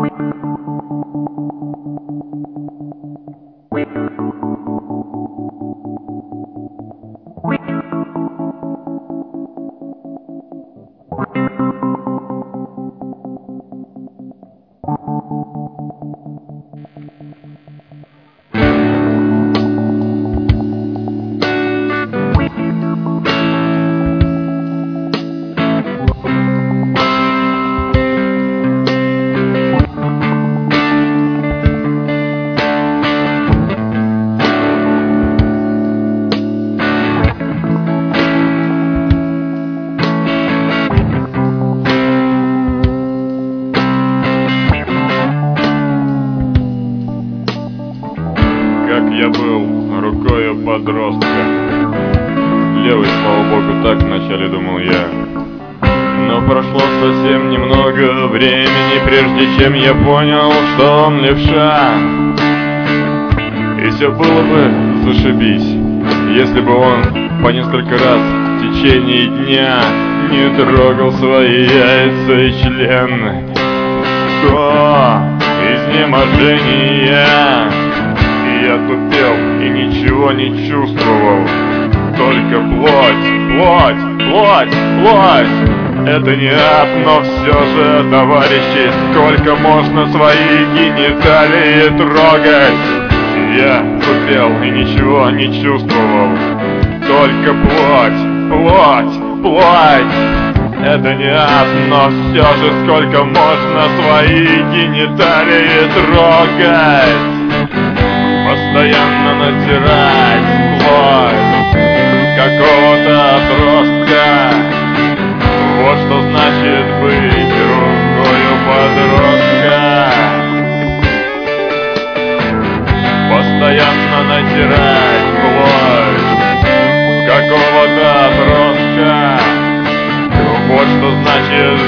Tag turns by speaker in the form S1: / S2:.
S1: Как я был рукою подростка, левой, слава богу, так вначале думал я. Но прошло совсем немного времени, прежде чем я понял, что он левша. И все было бы зашибись, если бы он по несколько раз в течение дня не трогал свои яйца и член до изнеможения. Я тупел и ничего не чувствовал, только плоть, плоть, плоть, плоть. Это не ад, но все же, товарищи, сколько можно свои гениталии трогать? Я тупел и ничего не чувствовал, только плоть, плоть, плоть. Это не ад, но все же, сколько можно свои гениталии трогать? Постоянно натирать плоть какого-то отростка. Вот что значит быть рукою подростка. Постоянно натирать плоть какого-то отростка. Вот что значит